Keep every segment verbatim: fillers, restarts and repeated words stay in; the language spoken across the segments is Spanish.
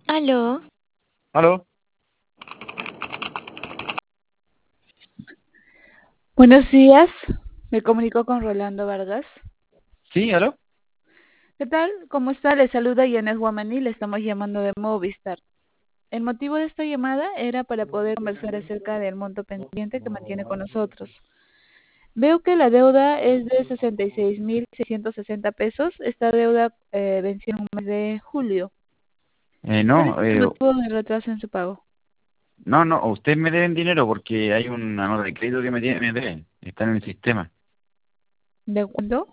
Aló, ¿Aló? Buenos días, me comunico con Rolando Vargas. ¿Sí, aló? ¿Qué tal? ¿Cómo está? Le saluda Yanet Guamaní, le estamos llamando de Movistar. El motivo de esta llamada era para poder conversar acerca del monto pendiente que mantiene con nosotros. Veo que la deuda es de sesenta y seis mil seiscientos sesenta pesos. Esta deuda eh, venció en un mes de julio. Eh, ¿Cuál es no, el eh, motivo del retraso en su pago? no, no, ustedes me deben dinero porque hay una nota de crédito que me, tiene- me deben. Está en el sistema. ¿De cuándo?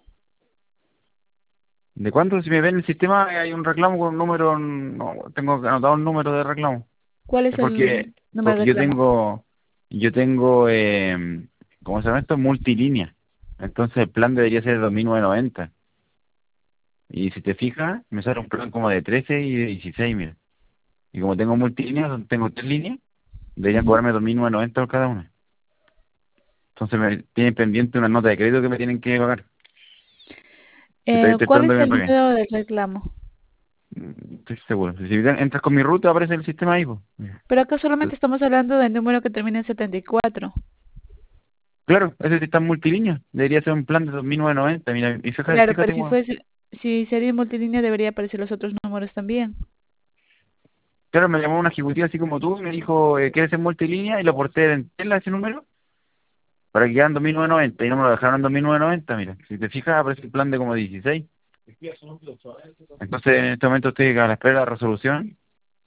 ¿De cuánto? Si me ven en el sistema hay un reclamo con un número, no, tengo anotado un número de reclamo. ¿Cuál es Es el porque, número de porque yo reclamo? tengo, yo tengo, eh, ¿cómo se llama esto? Multilínea. Entonces el plan debería ser dos mil novecientos noventa. Y si te fijas, me sale un plan como de trece y de dieciséis, mira. Y como tengo multilínea, tengo tres líneas, deberían Ujú. cobrarme dos mil novecientos noventa por cada una. Entonces me tienen pendiente una nota de crédito que me tienen que pagar. Y todavía Eh, estoy ¿cuál esperando es que me el paguen. número del reclamo? Mm, Estoy seguro. Si entras con mi ruta, aparece el sistema ahí, pues. Pero acá solamente estamos hablando del número que termina en setenta y cuatro. Claro, ese sí está en multilínea. Debería ser un plan de dos mil novecientos noventa. Mira, y fíjate, Claro, pero fíjate, si bueno. fuese, si sería multilínea debería aparecer los otros números también. Claro, me llamó una ejecutiva así como tú y me dijo, eh, ¿quieres ser multilínea? Y lo porté en tela ese número para que quedaran dos mil novecientos noventa y no me lo dejaron en dos mil novecientos noventa. Mira, si te fijas, aparece el plan de como dieciséis. Entonces, en este momento estoy a la espera de la resolución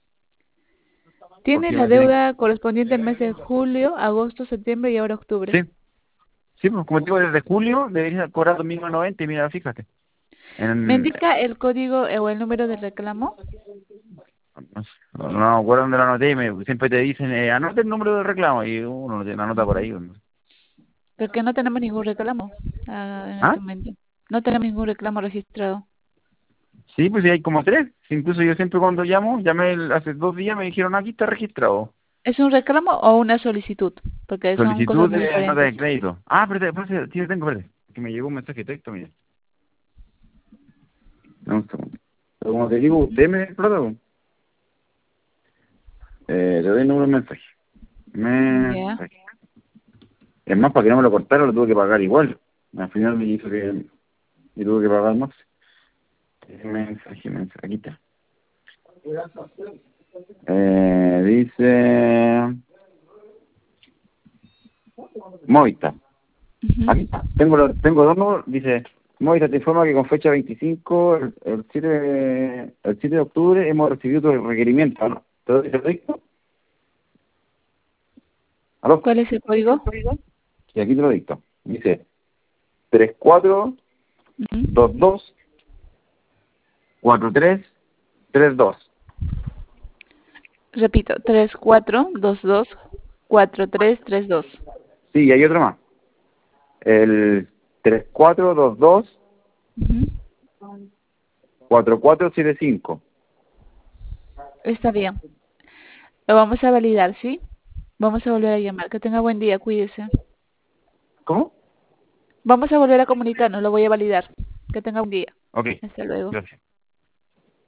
Tiene porque la me tienen. deuda correspondiente al mes de julio, agosto, septiembre y ahora octubre. Sí, sí, pues como te digo, desde julio debería cobrar dos mil novecientos noventa y mira, fíjate. ¿Me En, indica el código eh, o el número de reclamo? no, sé, no no me acuerdo dónde lo anoté y me, siempre te dicen, eh, anote el número de reclamo y uno lo tiene- anota por ahí. ¿No? Porque no tenemos ningún reclamo ah, en ¿Ah? este momento. No tenemos ningún reclamo registrado. Sí, pues sí, hay como tres. Sí, incluso yo siempre cuando llamo, llamé el- hace dos días, me dijeron, aquí está registrado. ¿Es un reclamo o una solicitud? Porque son cosas Solicitud muy de nota diferentes. de crédito. Ah, pero espérate, sí, lo tengo, espérate. Que me llegó un mensaje de texto, mira. Dame un segundo. Pero como te digo, deme el protocolo. Eh, le doy el número de mensaje. Ya. Mensaje. Es más, para que no me lo cortaran, lo tuve que pagar igual. Al final me hizo que y tuve que pagar más. Mensaje, mensaje, aquí está. Eh, dice Movistar. Aquí Ujú. está. Tengo, lo- tengo dos números. Dice Movistar te informa que con fecha veinticinco, el, el siete de, el siete de octubre, hemos recibido tu requerimiento. ¿No? ¿Te doy el dicto? ¿Aló? ¿Cuál es el código? Sí, aquí te lo dicto. Dice tres cuatro dos Ujú. dos cuatro tres tres dos. Repito, tres cuatro dos dos cuatro tres tres dos. Sí, y hay otro más. El tres cuatro dos dos Ujú. cuatro cuatro siete cinco. Está bien. Lo vamos a validar, ¿sí? Vamos a volver a llamar. Que tenga buen día, cuídese. ¿Cómo? Vamos a volver a comunicarnos, lo voy a validar. Que tenga buen día. Ok, Hasta luego. gracias.